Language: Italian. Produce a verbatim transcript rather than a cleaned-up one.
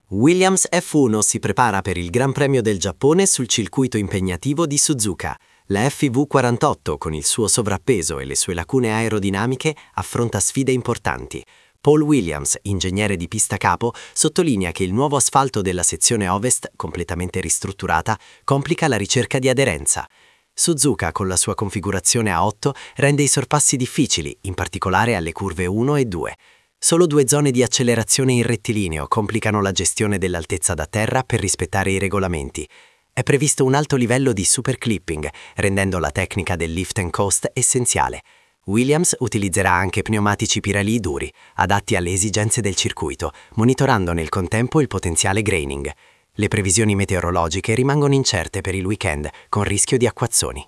Williams F uno si prepara per il Gran Premio del Giappone sul circuito impegnativo di Suzuka. La F V quarantotto, con il suo sovrappeso e le sue lacune aerodinamiche, affronta sfide importanti. Paul Williams, ingegnere di pista capo, sottolinea che il nuovo asfalto della sezione ovest, completamente ristrutturata, complica la ricerca di aderenza. Suzuka, con la sua configurazione a otto, rende i sorpassi difficili, in particolare alle curve uno e due. Solo due zone di accelerazione in rettilineo complicano la gestione dell'altezza da terra per rispettare i regolamenti. È previsto un alto livello di superclipping, rendendo la tecnica del lift and coast essenziale. Williams utilizzerà anche pneumatici Pirelli duri, adatti alle esigenze del circuito, monitorando nel contempo il potenziale graining. Le previsioni meteorologiche rimangono incerte per il weekend, con rischio di acquazzoni.